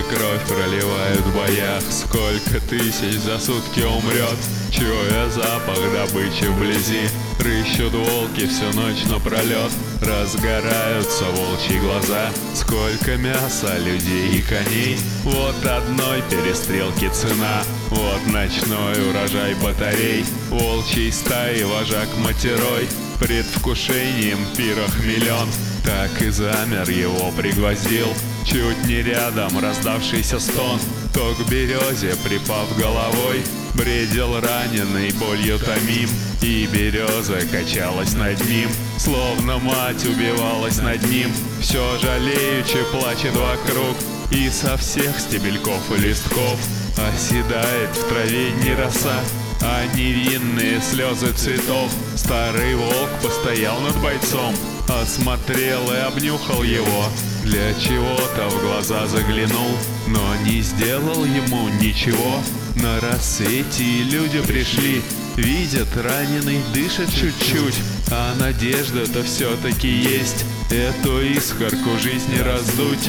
кровь проливают в боях, сколько тысяч за сутки умрет, чуя запах добычи вблизи. Рыщут волки всю ночь напролет, разгораются волчьи глаза. Сколько мяса, людей и коней, вот одной перестрелки цена. Вот ночной урожай батарей, волчьей стаи вожак матерой. Предвкушением пира хмелен, так и замер, его пригвоздил. Чуть не рядом раздавшийся стон, то к березе, припав головой, бредил раненый, болью томим. И береза качалась над ним, словно мать убивалась над ним. Все жалеючи плачет вокруг, и со всех стебельков и листков оседает в траве не роса, а невинные слезы цветов. Старый волк постоял над бойцом, осмотрел и обнюхал его, для чего-то в глаза заглянул, но не сделал ему ничего. На рассвете люди пришли, видят, раненый дышит чуть-чуть, а надежда-то все-таки есть, эту искорку жизни раздуть.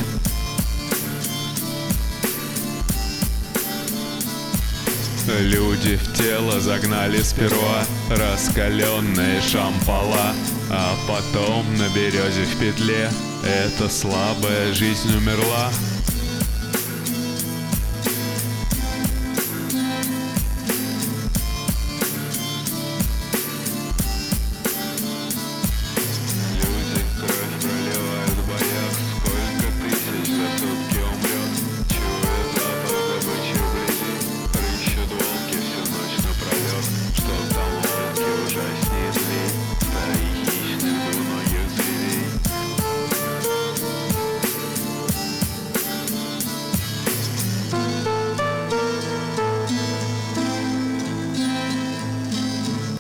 Люди в тело загнали сперва раскаленные шампала, а потом на березе в петле эта слабая жизнь умерла.